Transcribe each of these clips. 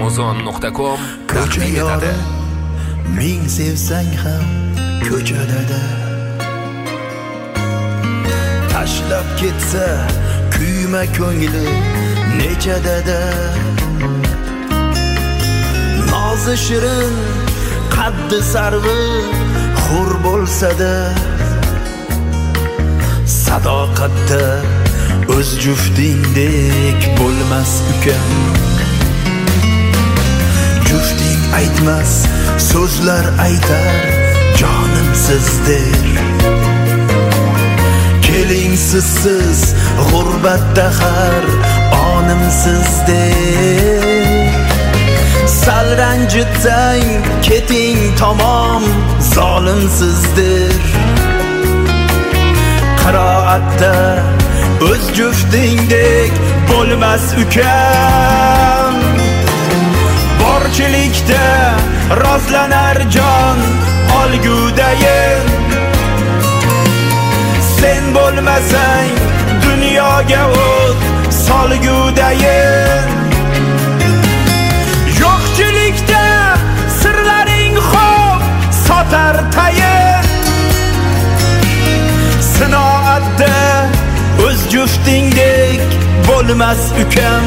Amazon.com taqdim etadi. Ming sevsang ham ko'chada tashlab ketsa kuyma ko'ngli nechadada. Nozi shirin qaddi sarvi xur bo'lsa-da, sadoqatda o'z juftingdek bo'lmas ukam. Jufting aytmas so'zlar aytar jonim sizdir. Keling sizsiz g'urbatda har onim sizdir. Sal ranjitsang keting tamom zolim sizdir. Qiroatda o'z juftingdek bo'lmas ukam. Borchilikda rozlanar jon olgudayin. Sen bo'lmasang dunyoga o't solgudayin. Yo'qchilikda sirlaring xo'p sotar tayin. Sinoatda o'z juftingdek bo'lmas ukam.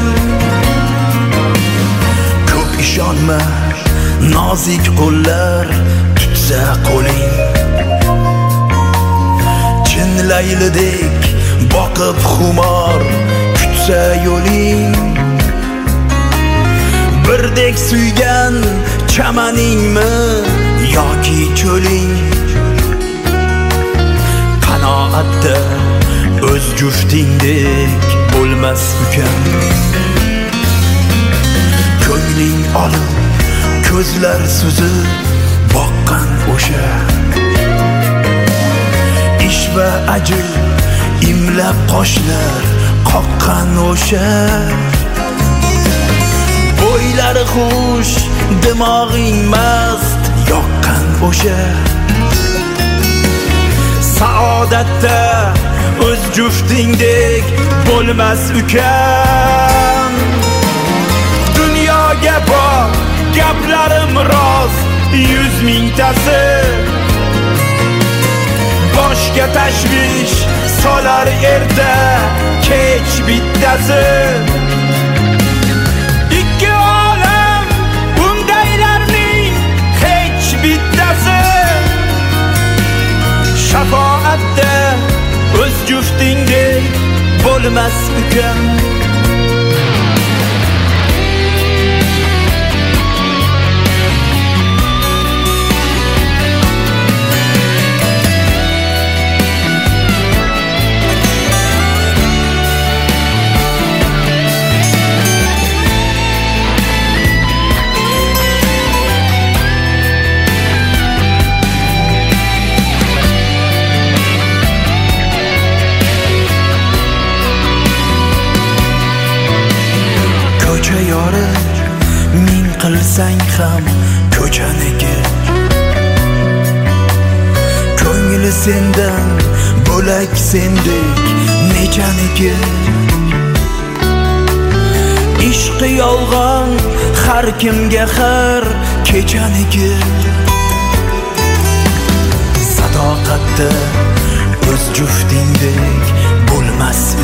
Ko'p ishonma nozik qo'llar tutsa qo'ling. Chin laylidek boqib xumor kutsa yo'ling. Birdek suygan chamaningmi yoki cho'ling. Qanoatda o'z juftingdek bo'lmas ukam. Ko'ngling olib ko'zlar suzib boqqan o'sha. Ish va ajil imlab qoshlar qoqqan o'sha. Bo'ylari xush dimog'ing mast yoqqan o'sha. Saodatda o'z juftingdek bo'lmas ukam. Dunyoga bor gaplarim rost 100 mingtasi. Boshga tashvish solar erta kech bittasi. Ikki olam undaylarning hech bittasi. Shafoatda o'z juftingdek bo'lmas ukam. Ko'cha yori ming qilsang ham ko'chaniki. Ko'ngli sendan bo'lak sendek nechaniki. Ishqi yolg'on har kimga har kechaniki. Sadoqatda o'z juftingdek bo'lmas